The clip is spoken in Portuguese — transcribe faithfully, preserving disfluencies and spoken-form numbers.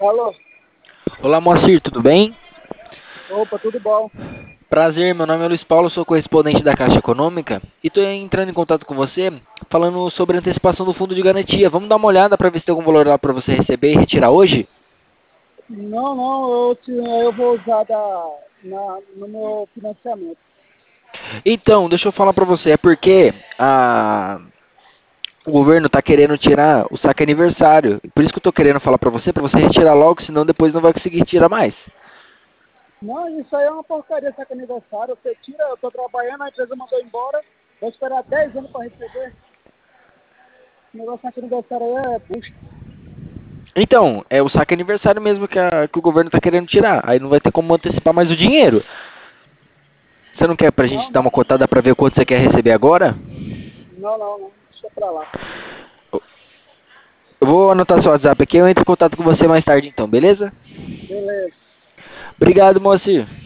Alô? Olá, Moacir, tudo bem? Opa, tudo bom? Prazer, meu nome é Luiz Paulo, sou correspondente da Caixa Econômica e estou entrando em contato com você falando sobre a antecipação do fundo de garantia. Vamos dar uma olhada para ver se tem algum valor lá para você receber e retirar hoje? Não, não, eu, te, eu vou usar da, na, no meu financiamento. Então, deixa eu falar para você, é porque a- o governo está querendo tirar o saque aniversário. Por isso que eu estou querendo falar para você, para você retirar logo, senão depois não vai conseguir retirar mais. Não, isso aí é uma porcaria, saca aniversário. Você tira, eu tô trabalhando, a empresa mandou embora, vou esperar dez anos para receber. O negócio saca aniversário aí é bucha. Então, é o saque aniversário mesmo que, a- que o governo está querendo tirar. Aí não vai ter como antecipar mais o dinheiro. Você não quer para a gente Não, dar não, uma cotada para ver quanto você quer receber agora? não, não, não, deixa pra lá. Eu vou anotar seu WhatsApp aqui, eu entro em contato com você mais tarde então, beleza? Beleza. Obrigado, Moacir.